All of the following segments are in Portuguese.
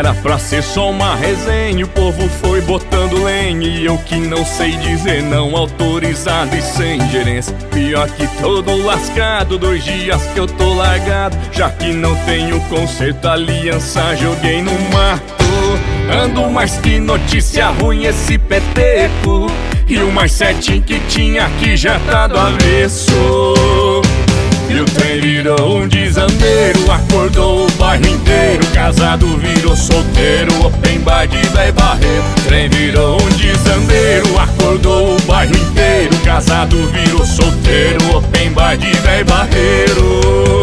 Era pra ser só uma resenha, o povo foi botando lenha. E eu que não sei dizer não, autorizado e sem gerência. Pior que todo lascado, 2 dias que eu tô largado. Já que não tenho conserto, aliança joguei no mato. Ando mais que notícia ruim esse peteco. E o mais certinho que tinha aqui já tá do avesso. E o trem virou um desandeiro, acordou o bairro inteiro. Casado virou solteiro, open bar de véi barreiro. O trem virou um desandeiro, acordou o bairro inteiro. Casado virou solteiro, open bar de véi barreiro.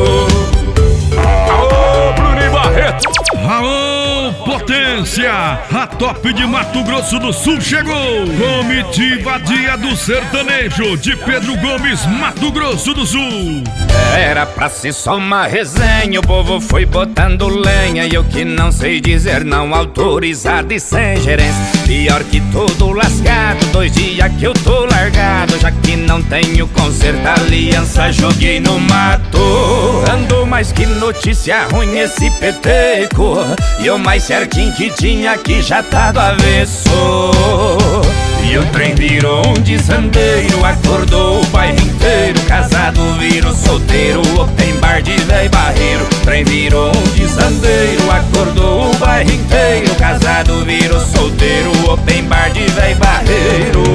Alô, Bruno Barreto! Alô, potência! A top de Mato Grosso do Sul chegou! Comitiva Dia do Sertanejo de Pedro Gomes, Mato Grosso do Sul. Era pra ser só uma resenha, o povo foi botando lenha. E eu que não sei dizer não, autorizado e sem gerência. Pior que todo lascado, 2 dias que eu tô largado. Já que não tenho conserto, aliança joguei no mato. Ando mais que notícia ruim esse peteco. E o mais certinho que tinha aqui já tá do avesso. E o trem virou um desandeiro, acordou o bairro inteiro. Casado virou solteiro, open bar de véi barreiro. O trem virou um desandeiro, acordou o bairro inteiro. Casado virou solteiro, open bar de véi barreiro.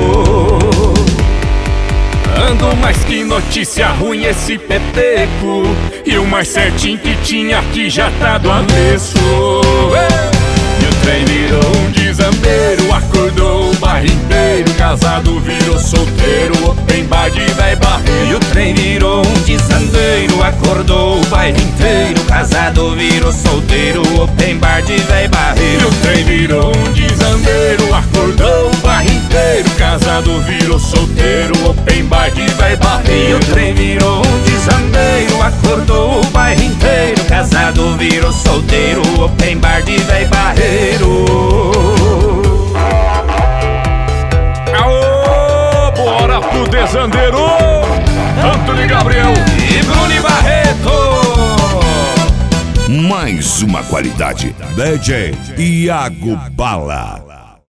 Ando mais que notícia ruim esse peteco. E o mais certinho que tinha aqui já tá do avesso. E o trem virou um desandeiro, acordou o bairro inteiro. Casado virou solteiro, open bar de véi barreiro. E o trem virou um desandeiro, acordou o bairro inteiro. Casado virou solteiro, open bar de véi barreiro. E o trem virou um desandeiro, acordou o bairro inteiro. Casado virou solteiro, open bar de véi barreiro. E o trem virou um desandeiro, acordou o bairro inteiro. Casado virou solteiro, open bar de véi barreiro. Aô, bora pro desandeiro! Antônio Gabriel e Bruno Barreto. Mais uma qualidade. DJ Iago Bala.